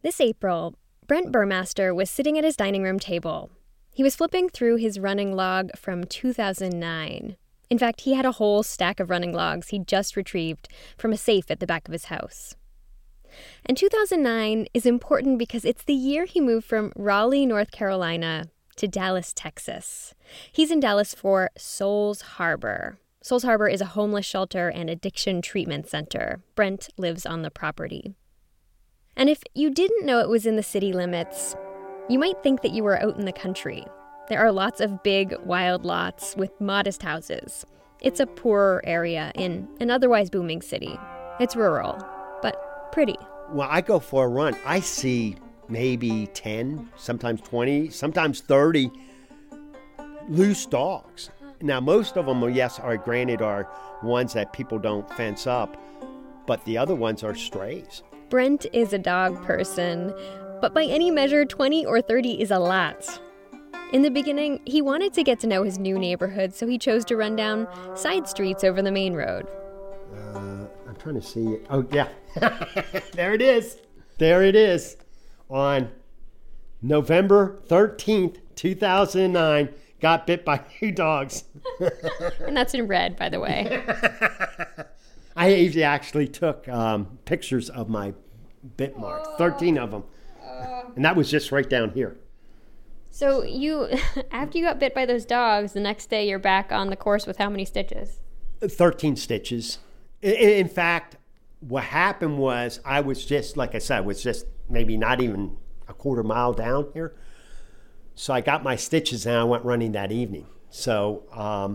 This April, Brent Burmaster was sitting at his dining room table. He was flipping through his running log from 2009. In fact, he had a whole stack of running logs he'd just retrieved from a safe at the back of his house. And 2009 is important because it's the year he moved from Raleigh, North Carolina, to Dallas, Texas. He's in Dallas for Souls Harbor. Souls Harbor is a homeless shelter and addiction treatment center. Brent lives on the property. And if you didn't know it was in the city limits, you might think that you were out in the country. There are lots of big, wild lots with modest houses. It's a poorer area in an otherwise booming city. It's rural, but pretty. When I go for a run, I see maybe 10, sometimes 20, sometimes 30 loose dogs. Now, most of them, are ones that people don't fence up, but the other ones are strays. Brent is a dog person, but by any measure, 20 or 30 is a lot. In the beginning, he wanted to get to know his new neighborhood, so he chose to run down side streets over the main road. I'm trying to see it. Oh, yeah. There it is. There it is. On November 13th, 2009, got bit by 2 dogs. And that's in red, by the way. I actually took pictures of my bit marks, 13 of them. And that was just right down here. So after you got bit by those dogs, the next day you're back on the course with how many stitches? 13 stitches. In fact, what happened was I was just maybe not even a quarter mile down here. So I got my stitches and I went running that evening. So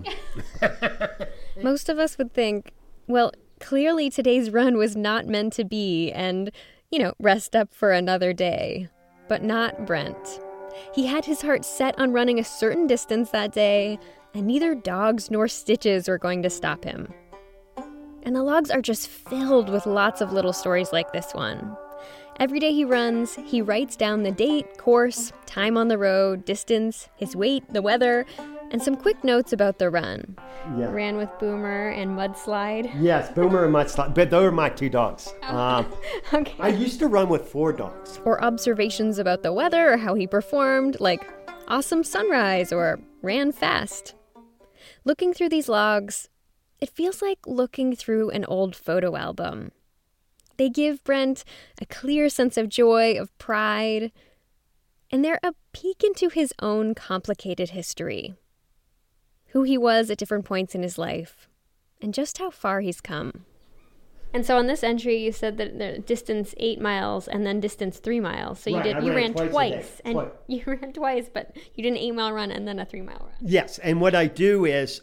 most of us would think, well, clearly today's run was not meant to be and, rest up for another day. But not Brent. He had his heart set on running a certain distance that day, and neither dogs nor stitches were going to stop him. And the logs are just filled with lots of little stories like this one. Every day he runs, he writes down the date, course, time on the road, distance, his weight, the weather, and some quick notes about the run. Yeah. Ran with Boomer and Mudslide. Yes, Boomer and Mudslide, but those are my 2 dogs. Okay. I used to run with 4 dogs. Or observations about the weather or how he performed, like awesome sunrise or ran fast. Looking through these logs, it feels like looking through an old photo album. They give Brent a clear sense of joy, of pride, and they're a peek into his own complicated history. Who he was at different points in his life, and just how far he's come. And so on this entry, you said that the distance 8 miles and then distance 3 miles. So you ran twice. You ran twice, but you did an 8-mile run and then a 3-mile run. Yes, and what I do is,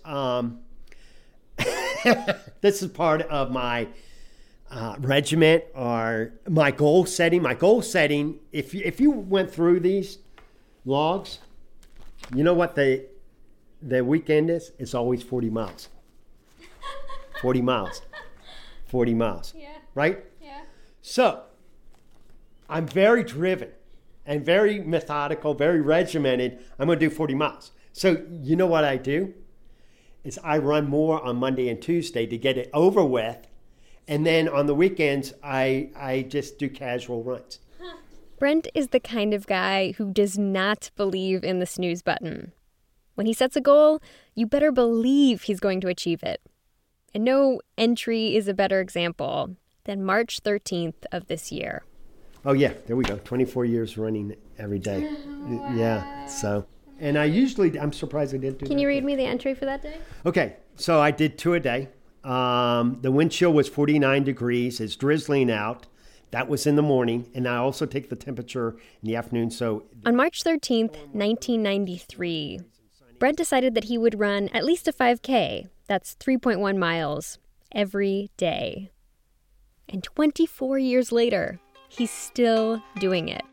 this is part of my regiment or my goal setting. My goal setting, if you went through these logs, you know what the weekend is? It's always 40 miles. 40 miles. 40 miles. Yeah. Right? Yeah. So, I'm very driven and very methodical, very regimented. I'm going to do 40 miles. So, you know what I do? Is I run more on Monday and Tuesday to get it over with. And then on the weekends, I just do casual runs. Brent is the kind of guy who does not believe in the snooze button. When he sets a goal, you better believe he's going to achieve it. And no entry is a better example than March 13th of this year. Oh, yeah, there we go. 24 years running every day. Yeah, so. And I'm surprised I didn't do that. Can you read me the entry for that day? Okay, so I did 2 a day. The wind chill was 49 degrees. It's drizzling out. That was in the morning. And I also take the temperature in the afternoon. So on March 13th, 1993, Brent decided that he would run at least a 5K, that's 3.1 miles, every day. And 24 years later, he's still doing it.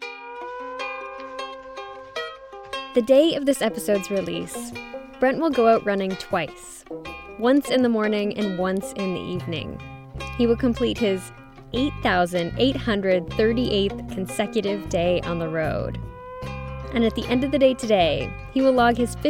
The day of this episode's release, Brent will go out running twice, once in the morning and once in the evening. He will complete his 8,838th consecutive day on the road. And at the end of the day today, he will log his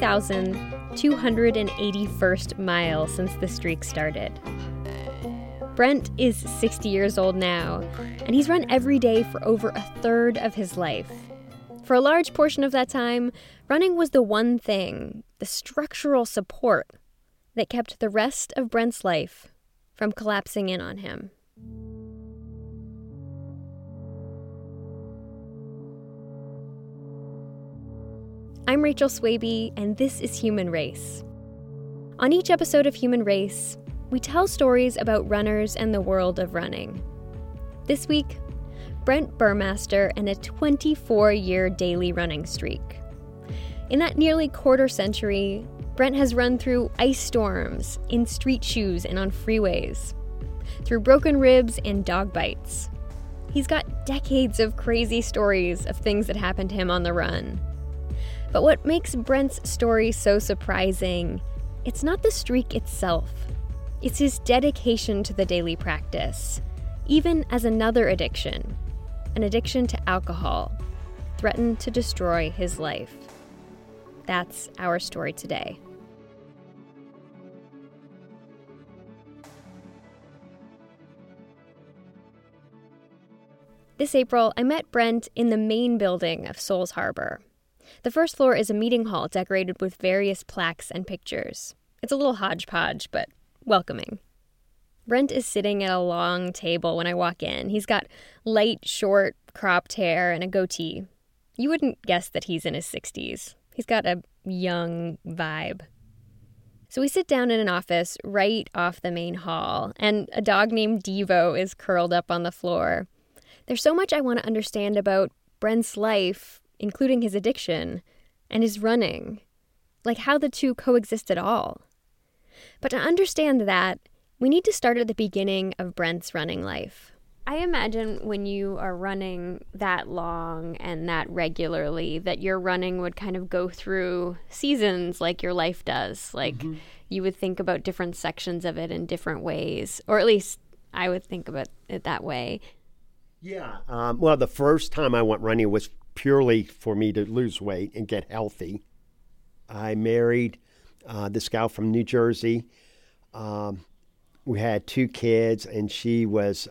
53,281st mile since the streak started. Brent is 60 years old now, and he's run every day for over a third of his life. For a large portion of that time, running was the one thing, the structural support, that kept the rest of Brent's life from collapsing in on him. I'm Rachel Swaby, and this is Human Race. On each episode of Human Race, we tell stories about runners and the world of running. This week, Brent Burmaster and a 24-year daily running streak. In that nearly quarter century, Brent has run through ice storms, in street shoes and on freeways, through broken ribs and dog bites. He's got decades of crazy stories of things that happened to him on the run. But what makes Brent's story so surprising, it's not the streak itself. It's his dedication to the daily practice, even as another addiction, an addiction to alcohol, threatened to destroy his life. That's our story today. This April, I met Brent in the main building of Souls Harbor. The first floor is a meeting hall decorated with various plaques and pictures. It's a little hodgepodge, but welcoming. Brent is sitting at a long table when I walk in. He's got light, short, cropped hair and a goatee. You wouldn't guess that he's in his 60s. He's got a young vibe. So we sit down in an office right off the main hall, and a dog named Devo is curled up on the floor. There's so much I want to understand about Brent's life, including his addiction, and his running, like how the two coexist at all. But to understand that, we need to start at the beginning of Brent's running life. I imagine when you are running that long and that regularly, that your running would kind of go through seasons like your life does. Like you would think about different sections of it in different ways, or at least I would think about it that way. Yeah. Well, the first time I went running was purely for me to lose weight and get healthy. I married this gal from New Jersey. We had 2 kids, and she was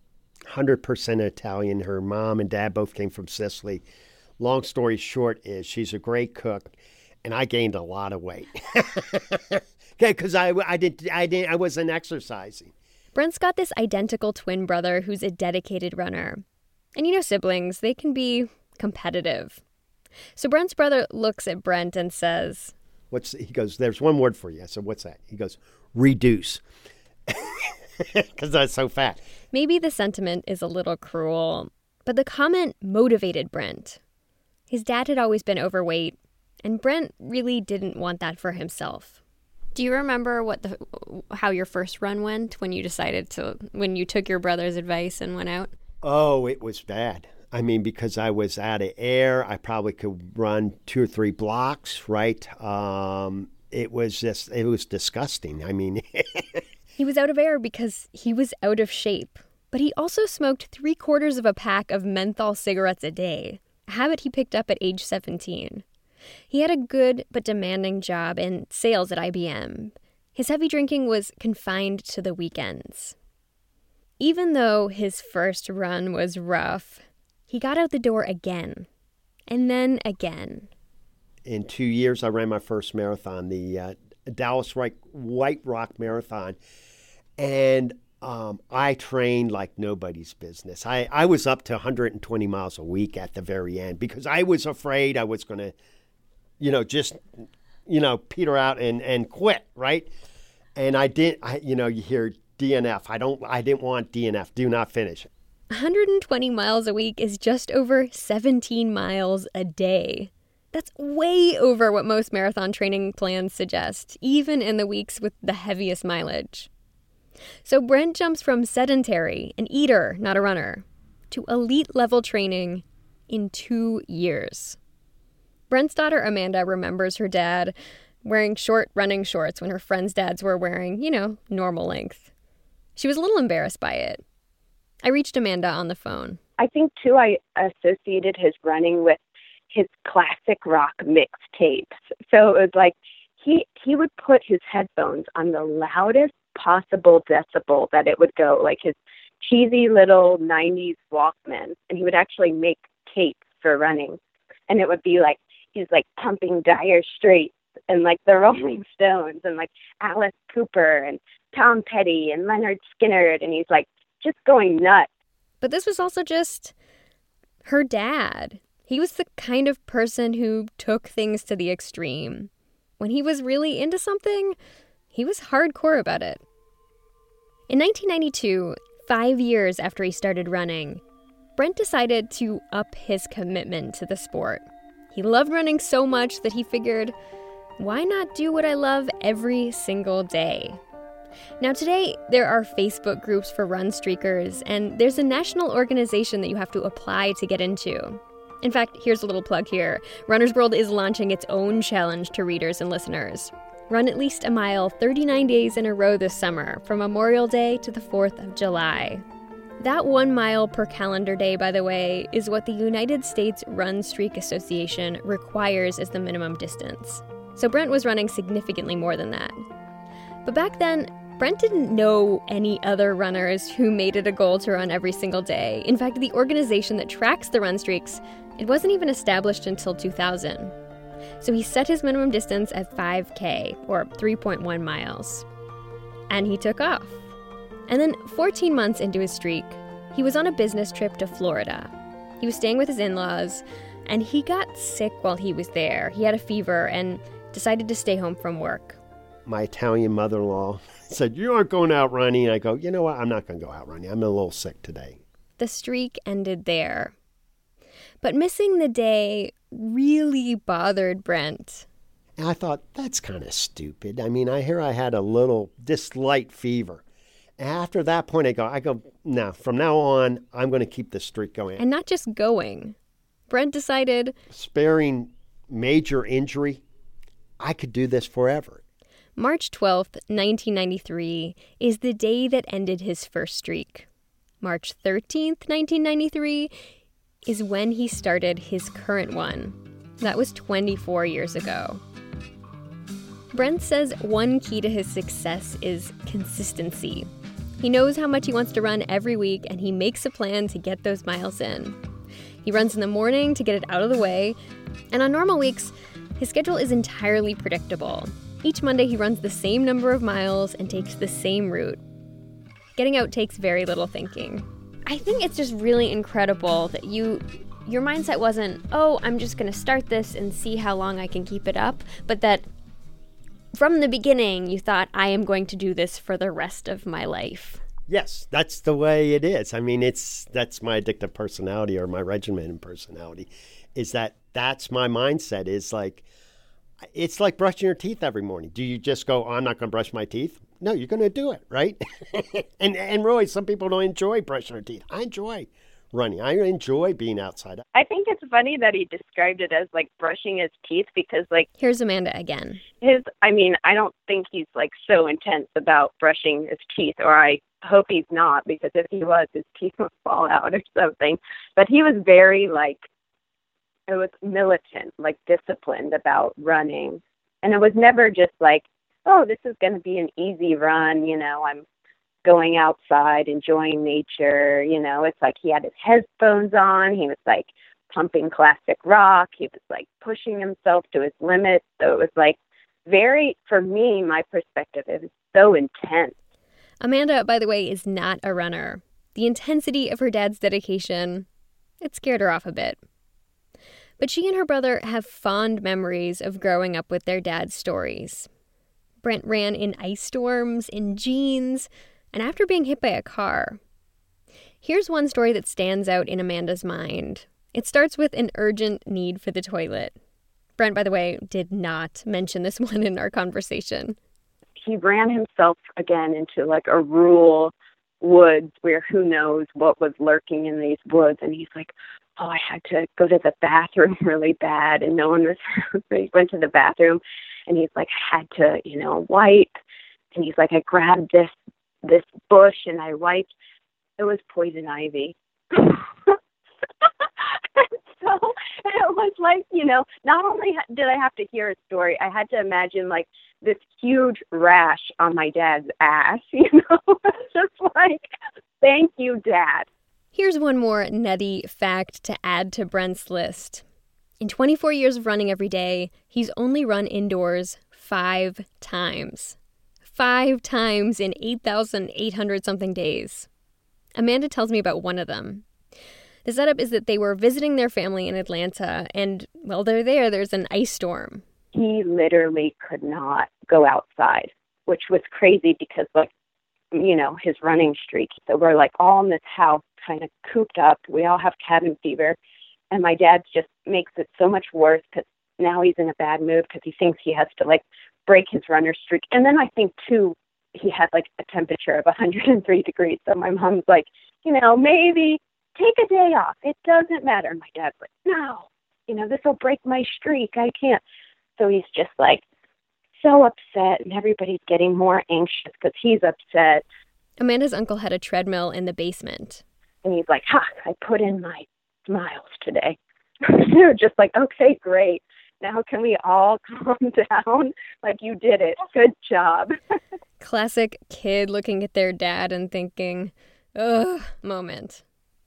100% Italian. Her mom and dad both came from Sicily. Long story short is she's a great cook, and I gained a lot of weight. Okay, because I wasn't exercising. Brent's got this identical twin brother who's a dedicated runner. And you know siblings, they can be competitive. So Brent's brother looks at Brent and says, he goes, there's one word for you. I said, what's that? He goes, reduce. Because I was so fat. Maybe the sentiment is a little cruel, but the comment motivated Brent. His dad had always been overweight, and Brent really didn't want that for himself. Do you remember how your first run went when you took your brother's advice and went out? Oh, it was bad. I mean, because I was out of air, I probably could run 2 or 3 blocks, right? It was disgusting. I mean, he was out of air because he was out of shape. But he also smoked 3/4 of a pack of menthol cigarettes a day, a habit he picked up at age 17. He had a good but demanding job in sales at IBM. His heavy drinking was confined to the weekends. Even though his first run was rough, he got out the door again, and then again. In 2 years, I ran my first marathon, the Dallas White Rock Marathon, and I trained like nobody's business. I was up to 120 miles a week at the very end because I was afraid I was going to, peter out and quit, right? And I didn't. You hear DNF. I didn't want DNF. Do not finish. 120 miles a week is just over 17 miles a day. That's way over what most marathon training plans suggest, even in the weeks with the heaviest mileage. So Brent jumps from sedentary, an eater, not a runner, to elite-level training in 2 years. Brent's daughter Amanda remembers her dad wearing short running shorts when her friends' dads were wearing, normal length. She was a little embarrassed by it. I reached Amanda on the phone. I think, too, I associated his running with his classic rock mixtapes. So it was like he would put his headphones on the loudest possible decibel that it would go, like his cheesy little 90s Walkman. And he would actually make tapes for running. And it would be like, he's like pumping Dire Straits and like the Rolling Stones and like Alice Cooper and Tom Petty and Leonard Skinner. And he's like just going nuts. But this was also just her dad. He was the kind of person who took things to the extreme. When he was really into something, he was hardcore about it. In 1992, 5 years after he started running, Brent decided to up his commitment to the sport. He loved running so much that he figured, why not do what I love every single day? Now today, there are Facebook groups for run streakers, and there's a national organization that you have to apply to get into. In fact, here's a little plug here. Runner's World is launching its own challenge to readers and listeners. Run at least a mile 39 days in a row this summer, from Memorial Day to the 4th of July. That 1 mile per calendar day, by the way, is what the United States Run Streak Association requires as the minimum distance. So Brent was running significantly more than that. But back then, Brent didn't know any other runners who made it a goal to run every single day. In fact, the organization that tracks the run streaks, it wasn't even established until 2000. So he set his minimum distance at 5K, or 3.1 miles. And he took off. And then 14 months into his streak, he was on a business trip to Florida. He was staying with his in-laws, and he got sick while he was there. He had a fever and decided to stay home from work. My Italian mother-in-law said, "You aren't going out running." I go, "You know what? I'm not going to go out running. I'm a little sick today." The streak ended there. But missing the day really bothered Brent. And I thought, that's kind of stupid. I mean, I had a little, just light fever. After that point, I go, no, from now on, I'm going to keep the streak going. And not just going. Brent decided, sparing major injury, I could do this forever. March 12th, 1993 is the day that ended his first streak. March 13th, 1993 is when he started his current one. That was 24 years ago. Brent says one key to his success is consistency. He knows how much he wants to run every week, and he makes a plan to get those miles in. He runs in the morning to get it out of the way, and on normal weeks, his schedule is entirely predictable. Each Monday, he runs the same number of miles and takes the same route. Getting out takes very little thinking. I think it's just really incredible that your mindset wasn't, oh, I'm just going to start this and see how long I can keep it up, but that from the beginning, you thought, I am going to do this for the rest of my life. Yes, that's the way it is. I mean, that's my addictive personality, or my regimented personality, is that's my mindset. It's like brushing your teeth every morning. Do you just go, oh, I'm not going to brush my teeth? No, you're going to do it, right? and really, some people don't enjoy brushing their teeth. I enjoy running. I enjoy being outside. I think it's funny that he described it as like brushing his teeth, because like, here's Amanda again. I don't think he's like so intense about brushing his teeth, or I hope he's not, because if he was, his teeth would fall out or something. But he was very it was militant, like disciplined about running. And it was never just like, oh, this is going to be an easy run. I'm going outside, enjoying nature. It's like he had his headphones on. He was like pumping classic rock. He was like pushing himself to his limits. So it was like very, for me, my perspective, it was so intense. Amanda, by the way, is not a runner. The intensity of her dad's dedication, it scared her off a bit. But she and her brother have fond memories of growing up with their dad's stories. Brent ran in ice storms, in jeans, and after being hit by a car. Here's one story that stands out in Amanda's mind. It starts with an urgent need for the toilet. Brent, by the way, did not mention this one in our conversation. He ran himself again into like a rural woods where who knows what was lurking in these woods. And he's like, oh, I had to go to the bathroom really bad, and no one was. He went to the bathroom, and he's like, I had to, wipe. And he's like, I grabbed this bush and I wiped. It was poison ivy. So it was like, not only did I have to hear a story, I had to imagine like this huge rash on my dad's ass, It's just like, thank you, Dad. Here's one more nutty fact to add to Brent's list. In 24 years of running every day, he's only run indoors 5 times. 5 times in 8,800-something days. Amanda tells me about one of them. The setup is that they were visiting their family in Atlanta, and while they're there, there's an ice storm. He literally could not go outside, which was crazy because, his running streak. So we're like all in this house kind of cooped up. We all have cabin fever. And my dad just makes it so much worse because now he's in a bad mood because he thinks he has to break his runner streak. And then I think too, he had a temperature of 103 degrees. So my mom's like, maybe take a day off. It doesn't matter. And my dad's like, no, this will break my streak. I can't. So he's just so upset, and everybody's getting more anxious because he's upset. Amanda's uncle had a treadmill in the basement. And he's like, I put in my miles today. They're just like, okay, great. Now can we all calm down? You did it. Good job. Classic kid looking at their dad and thinking, ugh, moment.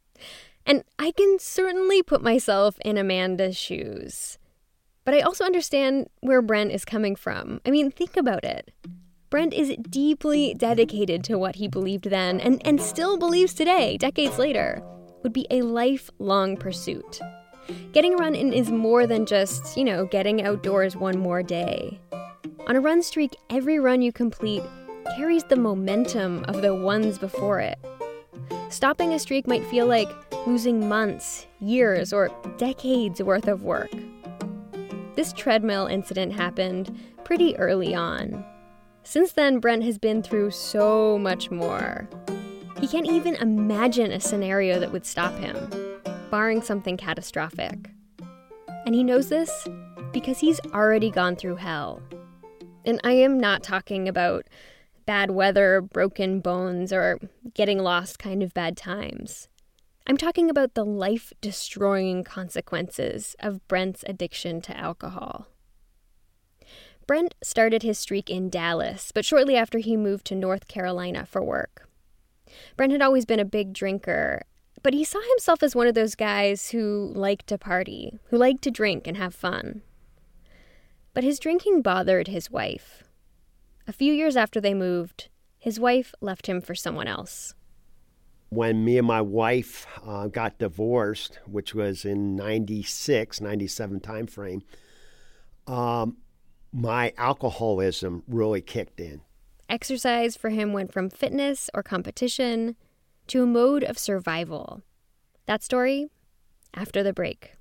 And I can certainly put myself in Amanda's shoes. But I also understand where Brent is coming from. I mean, think about it. Brent is deeply dedicated to what he believed then and still believes today, decades later, would be a lifelong pursuit. Getting a run in is more than just, getting outdoors one more day. On a run streak, every run you complete carries the momentum of the ones before it. Stopping a streak might feel like losing months, years, or decades worth of work. This treadmill incident happened pretty early on. Since then, Brent has been through so much more. He can't even imagine a scenario that would stop him, barring something catastrophic. And he knows this because he's already gone through hell. And I am not talking about bad weather, broken bones, or getting lost kind of bad times. I'm talking about the life-destroying consequences of Brent's addiction to alcohol. Brent started his streak in Dallas, but shortly after he moved to North Carolina for work. Brent had always been a big drinker, but he saw himself as one of those guys who liked to party, who liked to drink and have fun. But his drinking bothered his wife. A few years after they moved, his wife left him for someone else. When me and my wife got divorced, which was in 96, 97 time frame, my alcoholism really kicked in. Exercise for him went from fitness or competition to a mode of survival. That story, after the break.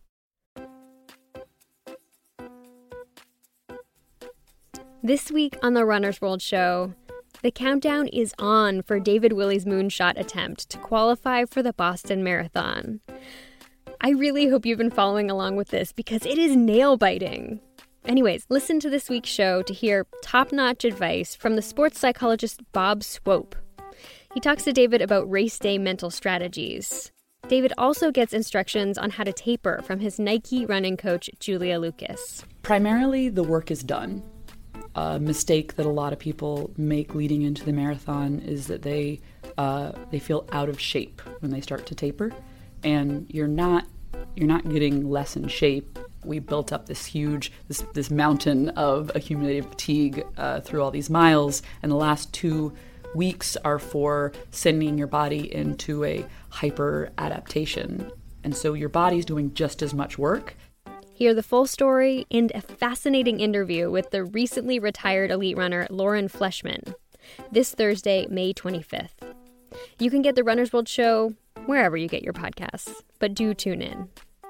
This week on the Runner's World Show, the countdown is on for David Willey's moonshot attempt to qualify for the Boston Marathon. I really hope you've been following along with this because it is nail-biting. Anyways, listen to this week's show to hear top-notch advice from the sports psychologist Bob Swope. He talks to David about race day mental strategies. David also gets instructions on how to taper from his Nike running coach, Julia Lucas. Primarily, the work is done. A mistake that a lot of people make leading into the marathon is that they feel out of shape when they start to taper, and you're not getting less in shape. We built up this huge this mountain of accumulated fatigue through all these miles, and the last 2 weeks are for sending your body into a hyper adaptation, and so your body's doing just as much work. Hear the full story and a fascinating interview with the recently retired elite runner Lauren Fleshman this Thursday, May 25th. You can get the Runner's World Show wherever you get your podcasts, but do tune in.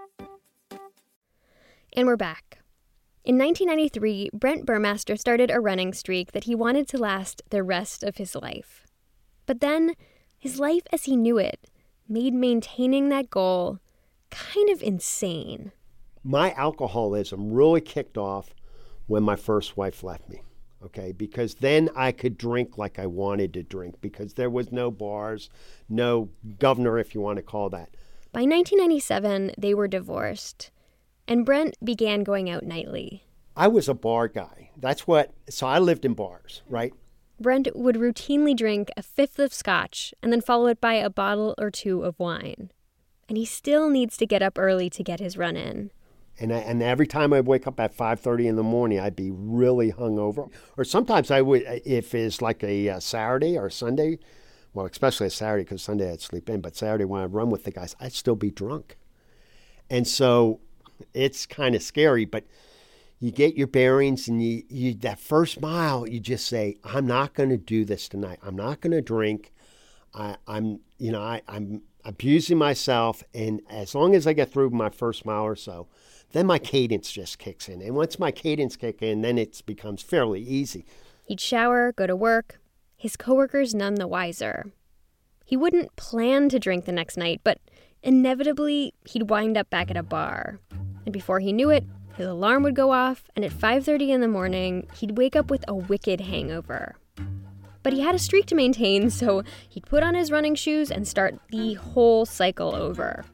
And we're back. In 1993, Brent Burmaster started a running streak that he wanted to last the rest of his life. But then, his life as he knew it made maintaining that goal kind of insane. My alcoholism really kicked off when my first wife left me, okay? Because then I could drink like I wanted to drink because there was no bars, no governor, if you want to call that. By 1997, they were divorced. and Brent began going out nightly. I was a bar guy. So I lived in bars, right? Brent would routinely drink a fifth of scotch and then follow it by a bottle or two of wine. And he still needs to get up early to get his run in. And every time I'd wake up at 5:30 in the morning, I'd be really hungover. Or sometimes I would, if it's like a Saturday or Sunday, well, especially a Saturday because Sunday I'd sleep in, but Saturday when I'd run with the guys, I'd still be drunk. And so it's kind of scary, but you get your bearings and you that first mile, you just say, I'm not going to do this tonight. I'm not going to drink. I'm abusing myself. And as long as I get through my first mile or so, then my cadence just kicks in. And once my cadence kicks in, then it becomes fairly easy. He'd shower, go to work. His coworkers none the wiser. He wouldn't plan to drink the next night, but inevitably he'd wind up back at a bar. And before he knew it, his alarm would go off, and at 5:30 in the morning, he'd wake up with a wicked hangover. But he had a streak to maintain, so he'd put on his running shoes and start the whole cycle over.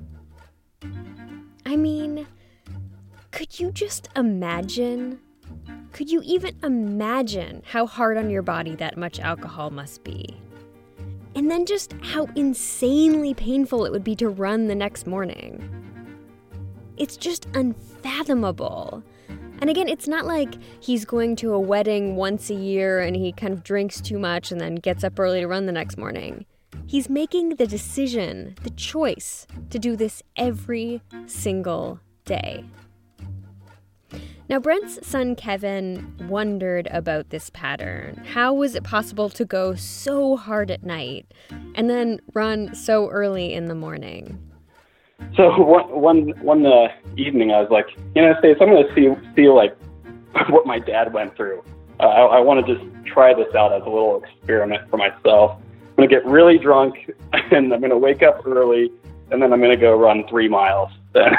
I mean, could you just imagine? Could you even imagine how hard on your body that much alcohol must be? And then just how insanely painful it would be to run the next morning. It's just unfathomable. And again, it's not like he's going to a wedding once a year and he kind of drinks too much and then gets up early to run the next morning. He's making the decision, the choice, to do this every single day. Now, Brent's son Kevin wondered about this pattern. How was it possible to go so hard at night and then run so early in the morning? So one evening, I was like, Stace, I'm going to see like what my dad went through. I want to just try this out as a little experiment for myself. I'm going to get really drunk, and I'm going to wake up early, and then I'm going to go run 3 miles.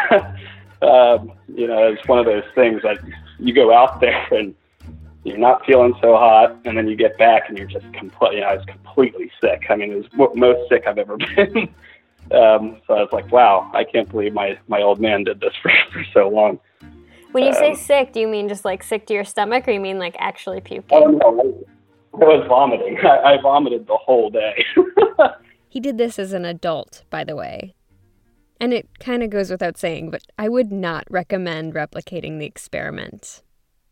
It's one of those things that you go out there and you're not feeling so hot, and then you get back and you're just I was completely sick. I mean, it was the most sick I've ever been. So I was like, wow, I can't believe my old man did this for so long. When you say sick, do you mean just like sick to your stomach, or you mean like actually puking? Oh, no, I was vomiting. I vomited the whole day. He did this as an adult, by the way. And it kind of goes without saying, but I would not recommend replicating the experiment.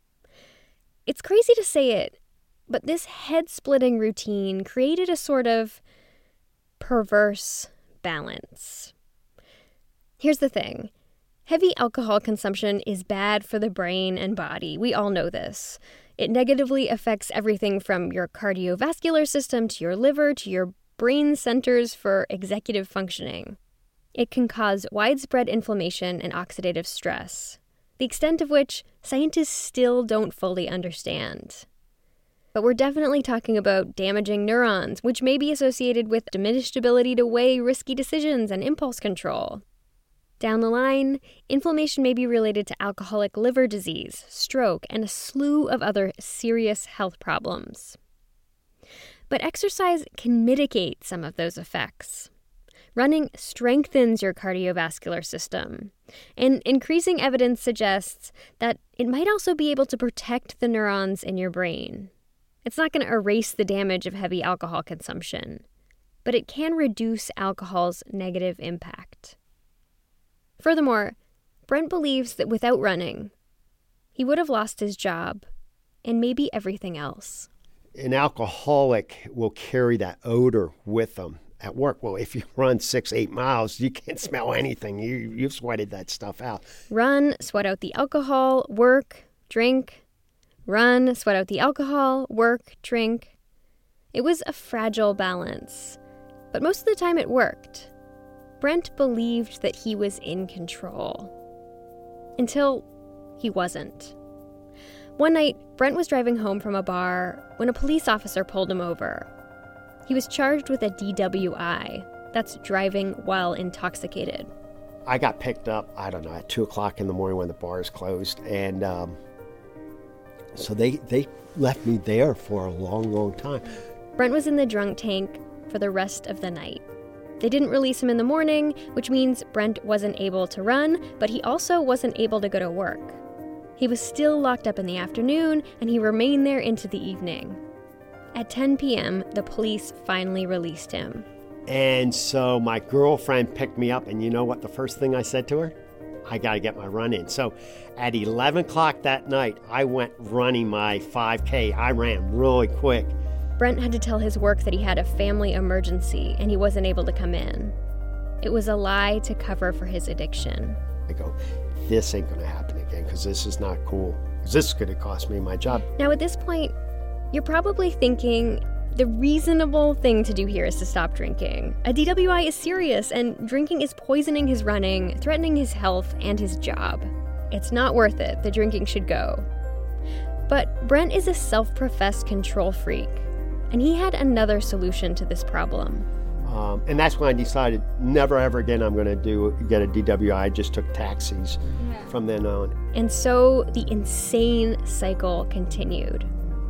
It's crazy to say it, but this head-splitting routine created a sort of perverse balance. Here's the thing. Heavy alcohol consumption is bad for the brain and body. We all know this. It negatively affects everything from your cardiovascular system to your liver to your brain centers for executive functioning. It can cause widespread inflammation and oxidative stress, the extent of which scientists still don't fully understand. But we're definitely talking about damaging neurons, which may be associated with diminished ability to weigh risky decisions and impulse control. Down the line, inflammation may be related to alcoholic liver disease, stroke, and a slew of other serious health problems. But exercise can mitigate some of those effects. Running strengthens your cardiovascular system, and increasing evidence suggests that it might also be able to protect the neurons in your brain. It's not going to erase the damage of heavy alcohol consumption, but it can reduce alcohol's negative impact. Furthermore, Brent believes that without running, he would have lost his job and maybe everything else. An alcoholic will carry that odor with them at work. Well, if you run 6-8 miles, you can't smell anything. You've sweated that stuff out. Run, sweat out the alcohol, work, drink. Run, sweat out the alcohol, work, drink. It was a fragile balance, but most of the time it worked. Brent believed that he was in control. Until he wasn't. One night, Brent was driving home from a bar when a police officer pulled him over. He was charged with a DWI. That's driving while intoxicated. I got picked up, at 2 o'clock in the morning when the bars closed. And so they left me there for a long, long time. Brent was in the drunk tank for the rest of the night. They didn't release him in the morning, which means Brent wasn't able to run, but he also wasn't able to go to work. He was still locked up in the afternoon, and he remained there into the evening. At 10 p.m., the police finally released him. And so my girlfriend picked me up, and you know what the first thing I said to her? I got to get my run in. So at 11 o'clock that night, I went running my 5K. I ran really quick. Brent had to tell his work that he had a family emergency and he wasn't able to come in. It was a lie to cover for his addiction. I go, this ain't going to happen again because this is not cool. Because this is going to cost me my job. Now at this point, you're probably thinking the reasonable thing to do here is to stop drinking. A DWI is serious and drinking is poisoning his running, threatening his health and his job. It's not worth it. The drinking should go. But Brent is a self-professed control freak. And he had another solution to this problem. And that's when I decided never ever again I'm going to get a DWI. I just took taxis from then on. And so the insane cycle continued.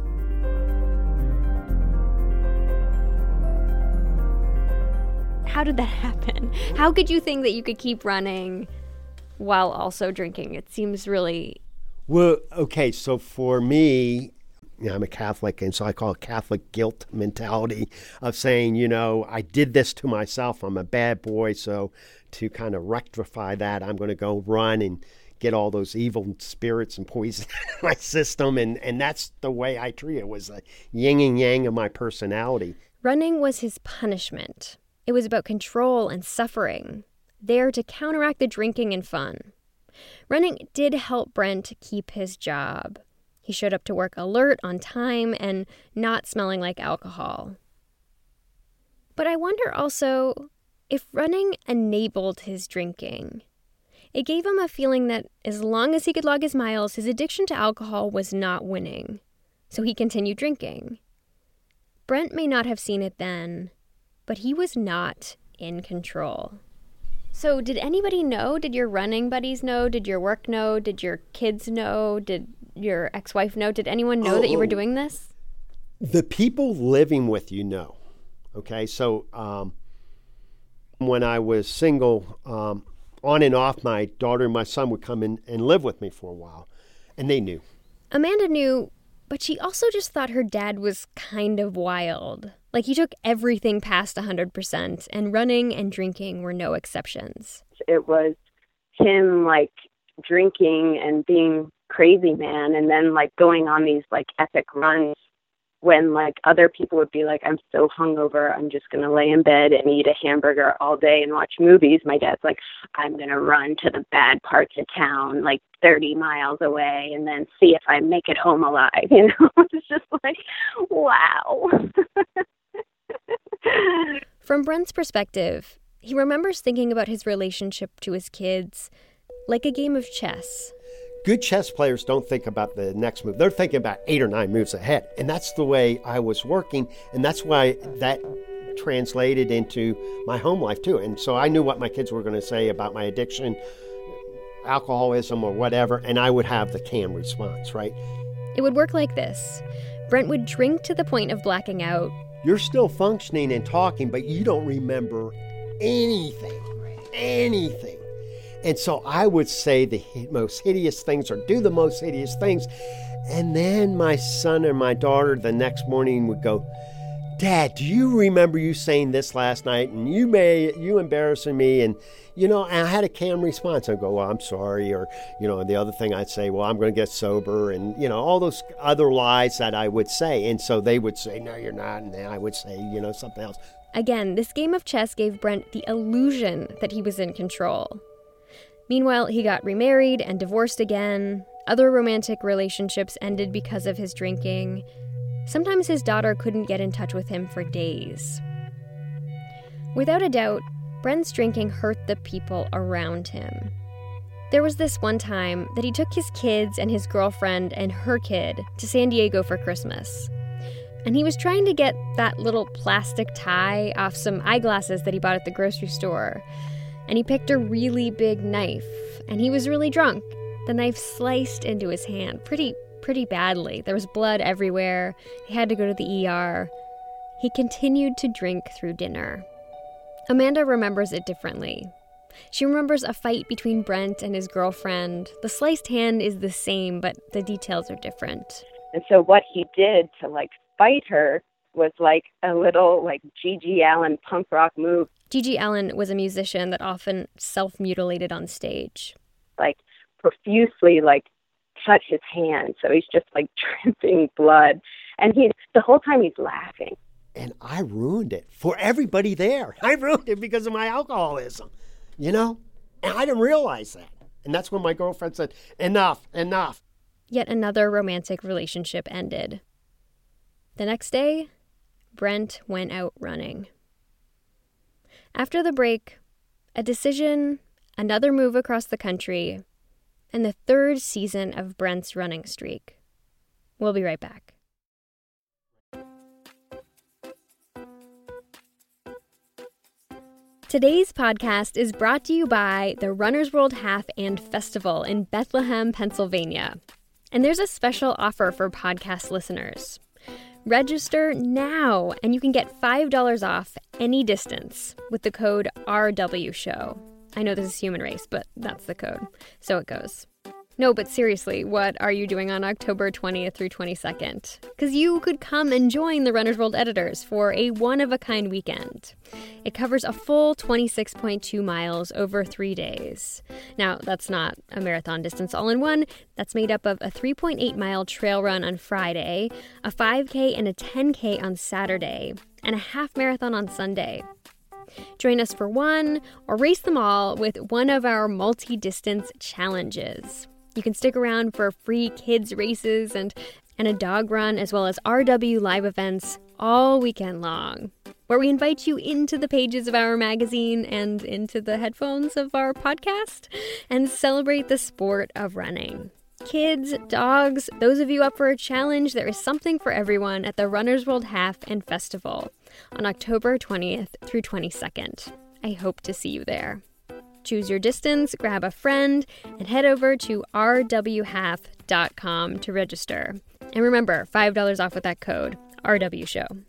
How did that happen? How could you think that you could keep running while also drinking? It seems really... Well, okay, so for me... I'm a Catholic, and so I call it Catholic guilt mentality of saying, I did this to myself. I'm a bad boy, so to kind of rectify that, I'm going to go run and get all those evil spirits and poison in my system, and that's the way I treat it. It was a yin and yang of my personality. Running was his punishment. It was about control and suffering, there to counteract the drinking and fun. Running did help Brent keep his job. He showed up to work alert, on time, and not smelling like alcohol. But I wonder also if running enabled his drinking. It gave him a feeling that as long as he could log his miles, his addiction to alcohol was not winning. So he continued drinking. Brent may not have seen it then, but he was not in control. So did anybody know? Did your running buddies know? Did your work know? Did your kids know? Did your ex-wife know? Did anyone know that you were doing this? The people living with you know. Okay, so when I was single, on and off, my daughter and my son would come in and live with me for a while, and they knew. Amanda knew, but she also just thought her dad was kind of wild. Like he took everything past 100%, and running and drinking were no exceptions. It was him drinking and being crazy man, and then going on these epic runs when other people would be I'm so hungover, I'm just going to lay in bed and eat a hamburger all day and watch movies. My dad's I'm going to run to the bad parts of town 30 miles away and then see if I make it home alive. It's just wow. From Brent's perspective, he remembers thinking about his relationship to his kids like a game of chess. Good chess players don't think about the next move. They're thinking about 8 or 9 moves ahead. And that's the way I was working. And that's why that translated into my home life, too. And so I knew what my kids were going to say about my addiction, alcoholism, or whatever. And I would have the canned response, right? It would work like this. Brent would drink to the point of blacking out. You're still functioning and talking, but you don't remember anything. Anything. And so I would say the most hideous things or do the most hideous things. And then my son and my daughter the next morning would go, Dad, do you remember you saying this last night? And you embarrassing me. And, and I had a canned response. I'd go, well, I'm sorry. Or, the other thing I'd say, well, I'm going to get sober. And, all those other lies that I would say. And so they would say, no, you're not. And then I would say, something else. Again, this game of chess gave Brent the illusion that he was in control. Meanwhile, he got remarried and divorced again. Other romantic relationships ended because of his drinking. Sometimes his daughter couldn't get in touch with him for days. Without a doubt, Brent's drinking hurt the people around him. There was this one time that he took his kids and his girlfriend and her kid to San Diego for Christmas. And he was trying to get that little plastic tie off some eyeglasses that he bought at the grocery store. And he picked a really big knife, and he was really drunk. The knife sliced into his hand pretty badly. There was blood everywhere. He had to go to the ER. He continued to drink through dinner. Amanda remembers it differently. She remembers a fight between Brent and his girlfriend. The sliced hand is the same, but the details are different. And so what he did to fight her was a little G.G. Allin punk rock move. G.G. Allin was a musician that often self-mutilated on stage. Profusely cut his hand, so he's just dripping blood. And the whole time he's laughing. And I ruined it for everybody there. I ruined it because of my alcoholism, And I didn't realize that. And that's when my girlfriend said, enough. Yet another romantic relationship ended. The next day, Brent went out running. After the break, a decision, another move across the country, and the third season of Brent's running streak. We'll be right back. Today's podcast is brought to you by the Runner's World Half and Festival in Bethlehem, Pennsylvania. And there's a special offer for podcast listeners. Register now, and you can get $5 off any distance with the code RWSHOW. I know this is human race, but that's the code. So it goes. No, but seriously, what are you doing on October 20th through 22nd? Because you could come and join the Runner's World editors for a one-of-a-kind weekend. It covers a full 26.2 miles over 3 days. Now, that's not a marathon distance all in one. That's made up of a 3.8-mile trail run on Friday, a 5K and a 10K on Saturday, and a half marathon on Sunday. Join us for one, or race them all with one of our multi-distance challenges. You can stick around for free kids races and a dog run, as well as RW live events all weekend long, where we invite you into the pages of our magazine and into the headphones of our podcast and celebrate the sport of running. Kids, dogs, those of you up for a challenge, there is something for everyone at the Runner's World Half and Festival on October 20th through 22nd. I hope to see you there. Choose your distance, grab a friend, and head over to rwhalf.com to register. And remember, $5 off with that code, RWSHOW.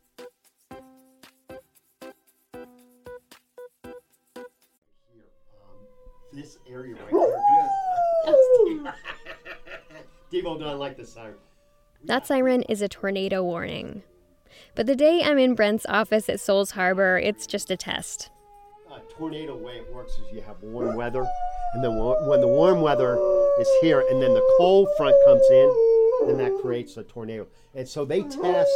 This area right there. Devo doesn't like the siren. That siren is a tornado warning. But the day I'm in Brent's office at Souls Harbor, it's just a test. Tornado, the way it works is you have warm weather, and then when the warm weather is here and then the cold front comes in, then that creates a tornado. And so they test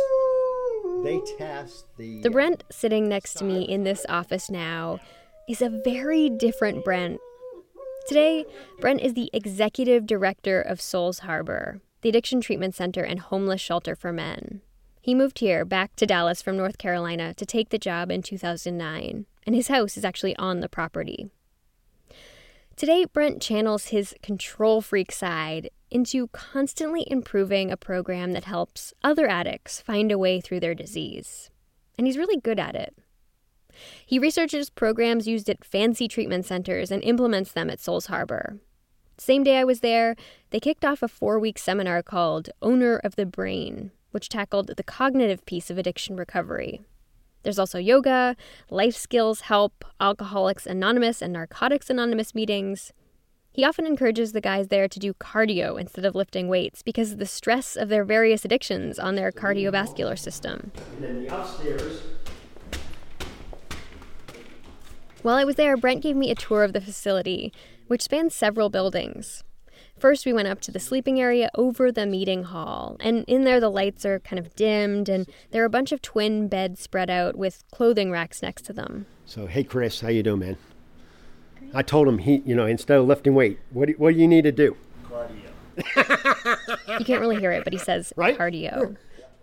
the Brent sitting next to me in this office now is a very different Brent. Today, Brent is the executive director of Souls Harbor, the addiction treatment center and homeless shelter for men. He moved here, back to Dallas from North Carolina, to take the job in 2009, and his house is actually on the property. Today, Brent channels his control freak side into constantly improving a program that helps other addicts find a way through their disease. And he's really good at it. He researches programs used at fancy treatment centers and implements them at Souls Harbor. Same day I was there, they kicked off a 4-week seminar called Owner of the Brain, which tackled the cognitive piece of addiction recovery. There's also yoga, life skills help, Alcoholics Anonymous and Narcotics Anonymous meetings. He often encourages the guys there to do cardio instead of lifting weights because of the stress of their various addictions on their cardiovascular system. And then the upstairs. While I was there, Brent gave me a tour of the facility, which spans several buildings. First, we went up to the sleeping area over the meeting hall, and in there the lights are kind of dimmed, and there are a bunch of twin beds spread out with clothing racks next to them. So, hey, Chris, how you doing, man? Great. I told him, instead of lifting weight, what do you need to do? Cardio. You can't really hear it, but he says right? Cardio.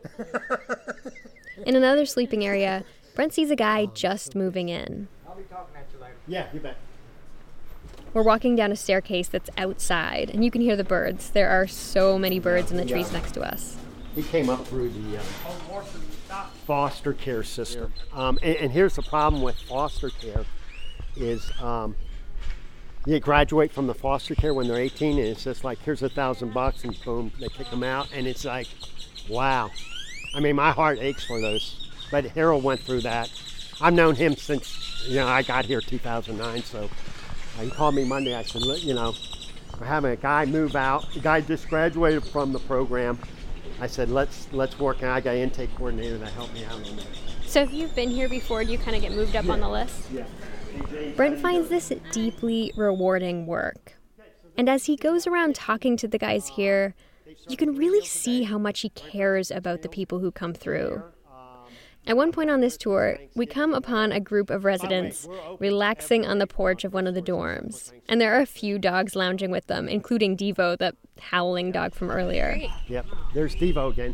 In another sleeping area, Brent sees a guy just moving in. I'll be talking at you later. Yeah, you bet. We're walking down a staircase that's outside, and you can hear the birds. There are so many birds in the trees next to us. He came up through the foster care system. And here's the problem with foster care is you graduate from the foster care when they're 18, and it's just like, here's $1,000, and boom, they kick them out. And it's like, wow. I mean, my heart aches for those. But Harold went through that. I've known him since, I got here 2009. So he called me Monday. I said, we're having a guy move out. The guy just graduated from the program. I said, let's work. And I got an intake coordinator that helped me out on that. So if you've been here before, do you kind of get moved up on the list? Yeah. Brent finds this deeply rewarding work. And as he goes around talking to the guys here, you can really see how much he cares about the people who come through. At one point on this tour, we come upon a group of residents relaxing on the porch of one of the dorms. And there are a few dogs lounging with them, including Devo, the howling dog from earlier. Yep, there's Devo again.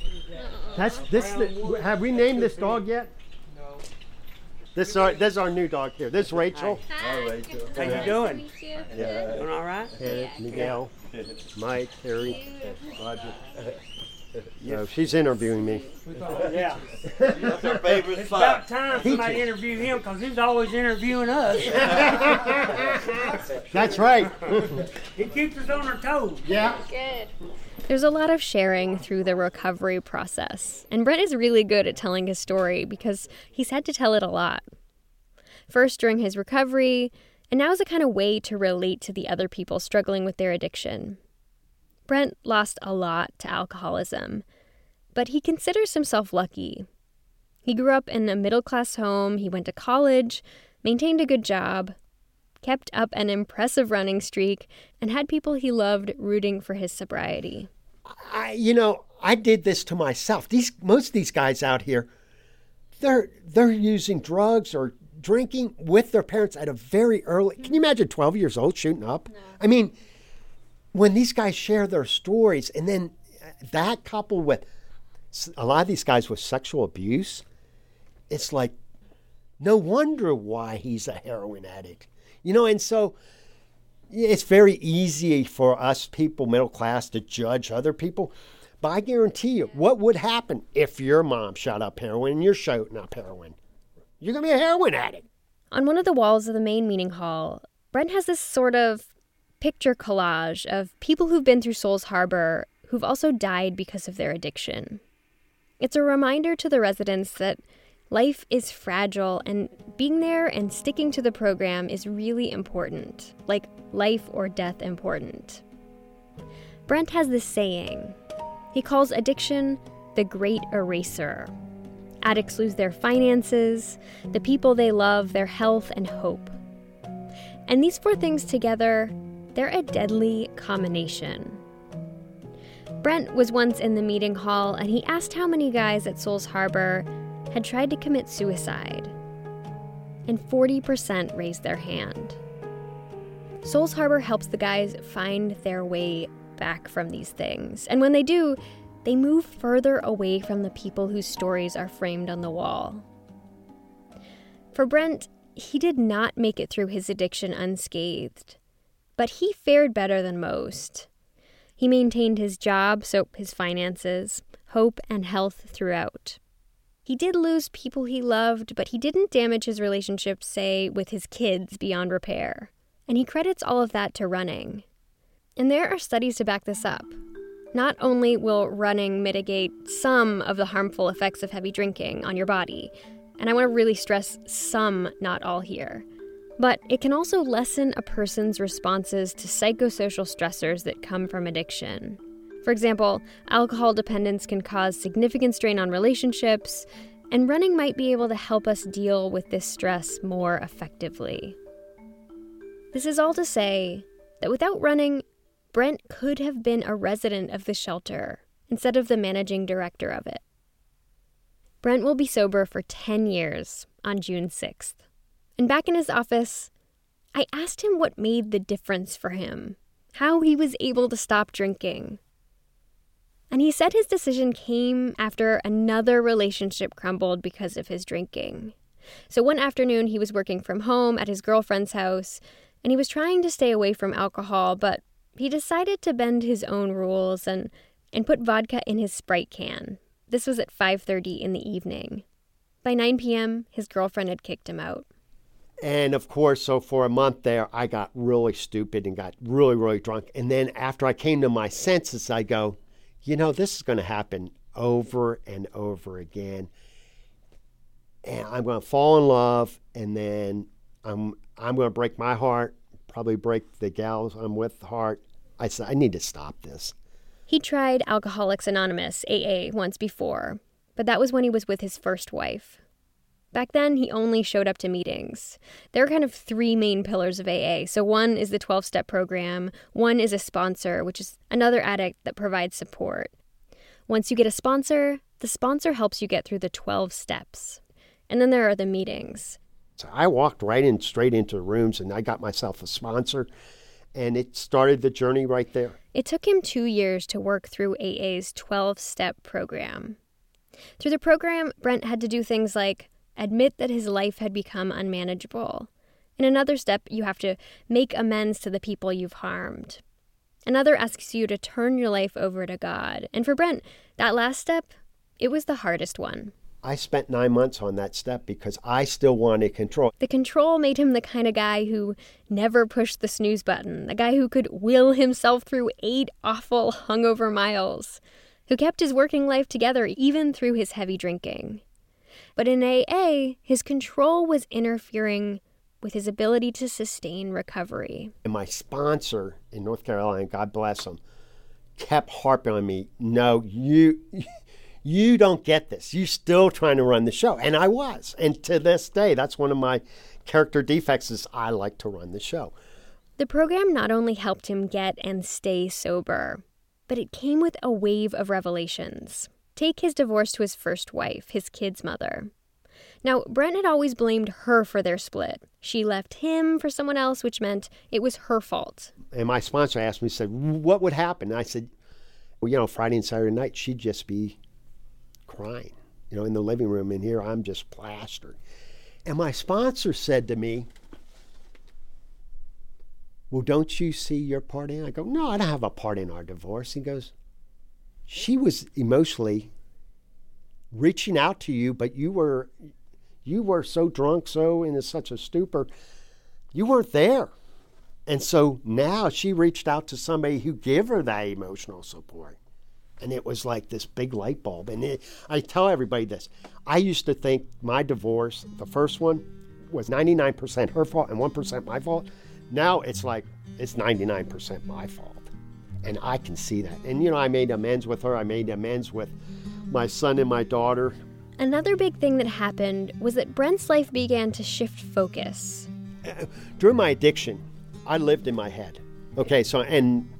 Have we named this dog yet? No. This is our new dog here. This is Rachel. Hi, Rachel. How you doing? Nice to meet you. Yeah. Doing all right? Miguel, Mike, Harry, Roger. No, she's interviewing me. Yeah. That's our favorite It's spot. about time somebody interviewed him because he's always interviewing us. That's right. He keeps us on our toes. Yeah. There's a lot of sharing through the recovery process, and Brent is really good at telling his story because he's had to tell it a lot. First during his recovery, and now as a kind of way to relate to the other people struggling with their addiction. Brent lost a lot to alcoholism, but he considers himself lucky. He grew up in a middle-class home, he went to college, maintained a good job, kept up an impressive running streak, and had people he loved rooting for his sobriety. I did this to myself. Most of these guys out here, they're using drugs or drinking with their parents at a very early. Can you imagine 12 years old shooting up? No. I mean, when these guys share their stories, and then that coupled with a lot of these guys with sexual abuse, it's like, no wonder why he's a heroin addict. And so it's very easy for us people, middle class, to judge other people. But I guarantee you, what would happen if your mom shot up heroin and you're shooting up heroin? You're going to be a heroin addict. On one of the walls of the main meeting hall, Brent has this sort of picture collage of people who've been through Souls Harbor who've also died because of their addiction. It's a reminder to the residents that life is fragile, and being there and sticking to the program is really important, like life or death important. Brent has this saying. He calls addiction the great eraser. Addicts lose their finances, the people they love, their health, and hope. And these four things together, they're a deadly combination. Brent was once in the meeting hall, and he asked how many guys at Souls Harbor had tried to commit suicide, and 40% raised their hand. Souls Harbor helps the guys find their way back from these things, and when they do, they move further away from the people whose stories are framed on the wall. For Brent, he did not make it through his addiction unscathed, but he fared better than most. He maintained his job, so his finances, hope, and health throughout. He did lose people he loved, but he didn't damage his relationships, say, with his kids beyond repair. And he credits all of that to running. And there are studies to back this up. Not only will running mitigate some of the harmful effects of heavy drinking on your body, and I want to really stress some, not all here, but it can also lessen a person's responses to psychosocial stressors that come from addiction. For example, alcohol dependence can cause significant strain on relationships, and running might be able to help us deal with this stress more effectively. This is all to say that without running, Brent could have been a resident of the shelter instead of the managing director of it. Brent will be sober for 10 years on June 6th. And back in his office, I asked him what made the difference for him, how he was able to stop drinking. And he said his decision came after another relationship crumbled because of his drinking. So one afternoon, he was working from home at his girlfriend's house, and he was trying to stay away from alcohol, but he decided to bend his own rules and put vodka in his Sprite can. This was at 5:30 in the evening. By 9 p.m., his girlfriend had kicked him out. And of course, so for a month there, I got really stupid and got really, really drunk. And then after I came to my senses, I go, this is going to happen over and over again. and I'm going to fall in love, and then I'm going to break my heart, probably break the gals I'm with heart. I said, I need to stop this. He tried Alcoholics Anonymous, AA, once before, but that was when he was with his first wife. Back then, he only showed up to meetings. There are kind of three main pillars of AA. So one is the 12-step program, one is a sponsor, which is another addict that provides support. Once you get a sponsor, the sponsor helps you get through the 12 steps. And then there are the meetings. So I walked straight into the rooms, and I got myself a sponsor, and it started the journey right there. It took him 2 years to work through AA's 12-step program. Through the program, Brent had to do things like admit that his life had become unmanageable. In another step, you have to make amends to the people you've harmed. Another asks you to turn your life over to God. And for Brent, that last step, it was the hardest one. I spent 9 months on that step because I still wanted control. The control made him the kind of guy who never pushed the snooze button, the guy who could will himself through 8 awful hungover miles, who kept his working life together even through his heavy drinking. But in AA, his control was interfering with his ability to sustain recovery. And my sponsor in North Carolina, God bless him, kept harping on me, no, you don't get this. You're still trying to run the show. And I was. And to this day, that's one of my character defects is I like to run the show. The program not only helped him get and stay sober, but it came with a wave of revelations. Take his divorce to his first wife, his kid's mother. Now, Brent had always blamed her for their split. She left him for someone else, which meant it was her fault. And my sponsor asked me, said, what would happen? And I said, well, Friday and Saturday night, she'd just be crying, in the living room. And here I'm just plastered. And my sponsor said to me, well, don't you see your part in it? I go, no, I don't have a part in our divorce. He goes, she was emotionally reaching out to you, but you were so drunk, so in such a stupor, you weren't there. And so now she reached out to somebody who gave her that emotional support. And it was like this big light bulb. And I tell everybody this. I used to think my divorce, the first one, was 99% her fault and 1% my fault. Now it's like it's 99% my fault. And I can see that. And, I made amends with her. I made amends with my son and my daughter. Another big thing that happened was that Brent's life began to shift focus. During my addiction, I lived in my head. Okay, and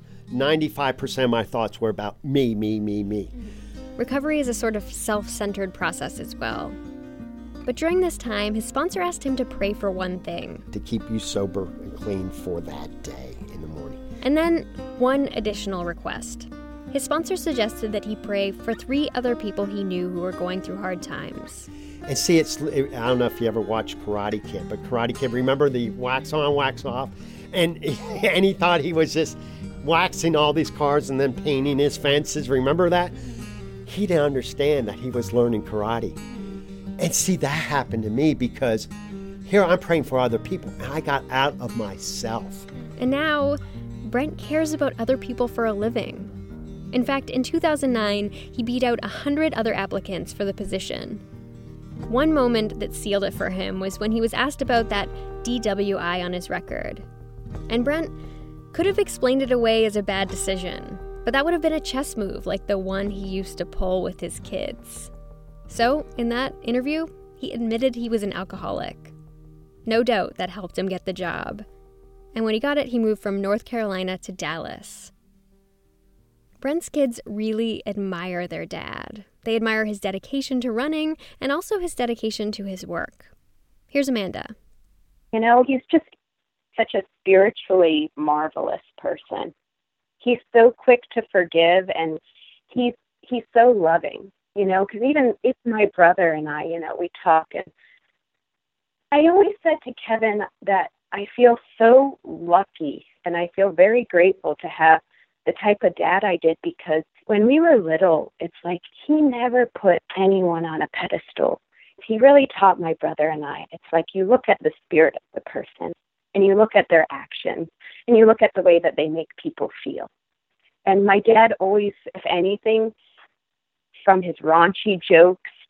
95% of my thoughts were about me. Recovery is a sort of self-centered process as well. But during this time, his sponsor asked him to pray for one thing. To keep you sober and clean for that day in the morning. And then one additional request. His sponsor suggested that he pray for 3 other people he knew who were going through hard times. And see, I don't know if you ever watched Karate Kid, but Karate Kid, remember the wax on, wax off? And he thought he was just waxing all these cars and then painting his fences. Remember that? He didn't understand that he was learning karate. And see, that happened to me because here I'm praying for other people, and I got out of myself. And now, Brent cares about other people for a living. In fact, in 2009, he beat out 100 other applicants for the position. One moment that sealed it for him was when he was asked about that DWI on his record. And Brent could have explained it away as a bad decision, but that would have been a chess move like the one he used to pull with his kids. So, in that interview, he admitted he was an alcoholic. No doubt that helped him get the job. And when he got it, he moved from North Carolina to Dallas. Brent's kids really admire their dad. They admire his dedication to running and also his dedication to his work. Here's Amanda. He's just such a spiritually marvelous person. He's so quick to forgive, and he's so loving, because even it's my brother and I, we talk. And I always said to Kevin that I feel so lucky, and I feel very grateful to have the type of dad I did, because when we were little, it's like he never put anyone on a pedestal. He really taught my brother and I. It's like you look at the spirit of the person, and you look at their actions, and you look at the way that they make people feel. And my dad always, if anything, from his raunchy jokes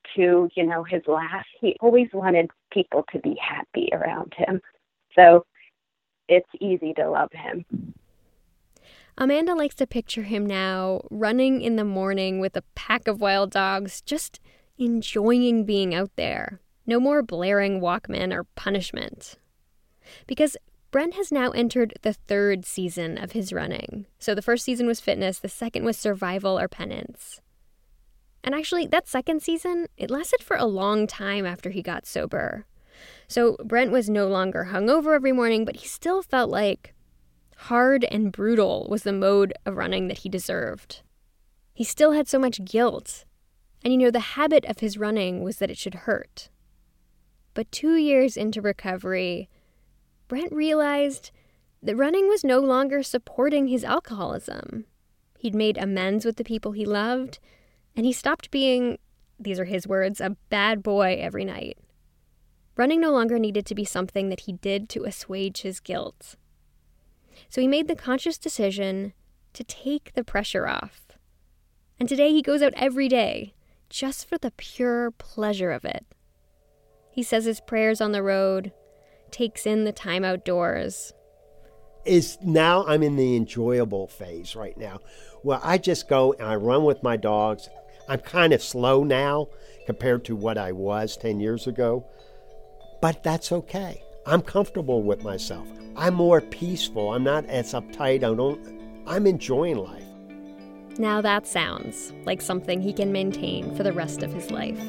to, his laugh. He always wanted people to be happy around him. So it's easy to love him. Amanda likes to picture him now running in the morning with a pack of wild dogs, just enjoying being out there. No more blaring Walkman or punishment. Because Brent has now entered the 3rd season of his running. So the first season was fitness, the second was survival or penance. And actually, that second season, it lasted for a long time after he got sober. So Brent was no longer hungover every morning, but he still felt like hard and brutal was the mode of running that he deserved. He still had so much guilt. And the habit of his running was that it should hurt. But 2 years into recovery, Brent realized that running was no longer supporting his alcoholism. He'd made amends with the people he loved, and he stopped being, these are his words, a bad boy every night. Running no longer needed to be something that he did to assuage his guilt. So he made the conscious decision to take the pressure off. And today he goes out every day, just for the pure pleasure of it. He says his prayers on the road, takes in the time outdoors. Now I'm in the enjoyable phase right now, where I just go and I run with my dogs. I'm kind of slow now compared to what I was 10 years ago, but that's okay. I'm comfortable with myself. I'm more peaceful. I'm not as uptight. I'm enjoying life. Now that sounds like something he can maintain for the rest of his life.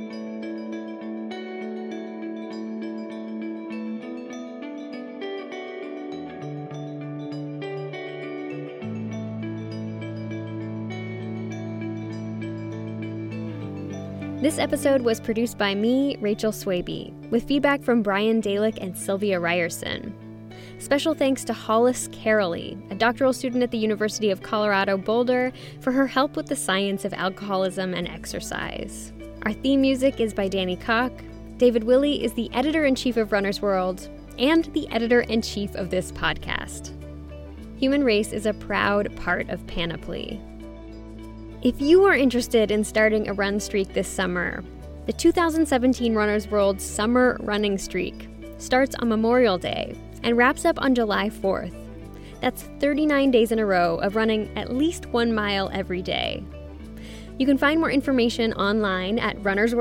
This episode was produced by me, Rachel Swaby, with feedback from Brian Dalick and Sylvia Ryerson. Special thanks to Hollis Caroly, a doctoral student at the University of Colorado Boulder, for her help with the science of alcoholism and exercise. Our theme music is by Danny Koch. David Willey is the editor-in-chief of Runner's World and the editor-in-chief of this podcast. Human Race is a proud part of Panoply. If you are interested in starting a run streak this summer, the 2017 Runner's World Summer Running Streak starts on Memorial Day and wraps up on July 4th. That's 39 days in a row of running at least 1 mile every day. You can find more information online at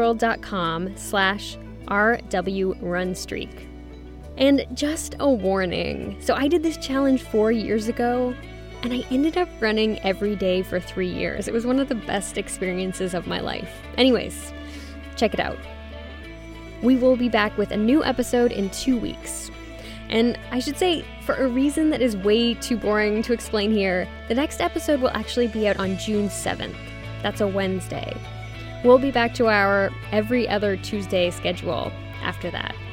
runnersworld.com/RWRunstreak. And just a warning, so I did this challenge 4 years ago, and I ended up running every day for 3 years. It was one of the best experiences of my life. Anyways, check it out. We will be back with a new episode in 2 weeks. And I should say, for a reason that is way too boring to explain here, the next episode will actually be out on June 7th. That's a Wednesday. We'll be back to our every other Tuesday schedule after that.